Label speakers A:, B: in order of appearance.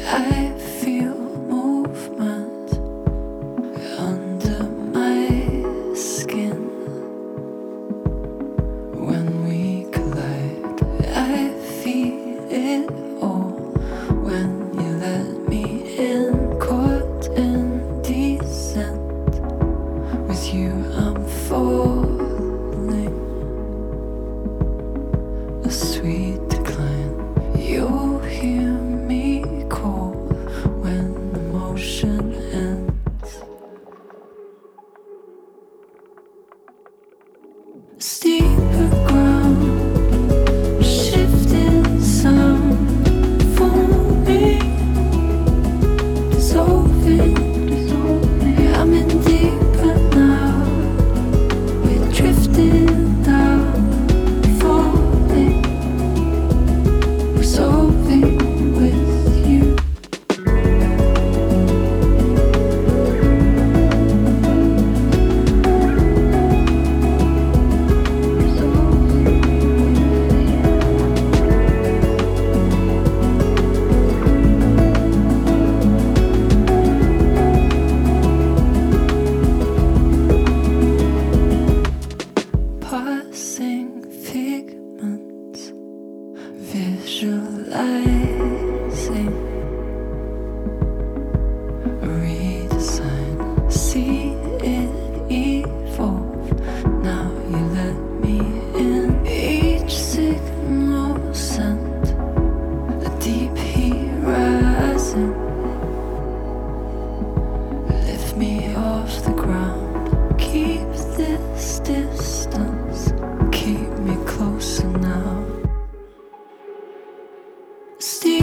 A: I feel movement under my skin when we collide. I feel it all when you let me in, caught in descent. With you I'm falling, a sweet decline. You'll hear me call when the motion ends. Steeper ground, shifting sound for me, dissolving. I'm in deeper now. We're drifting down, falling, resolving with you. Passing figments, visualizing a redesign. See it evolve. Now you let me in. Each signal sent, a deep heat rising. Lift me off the ground. Keep this distance. Keep me closer now. Still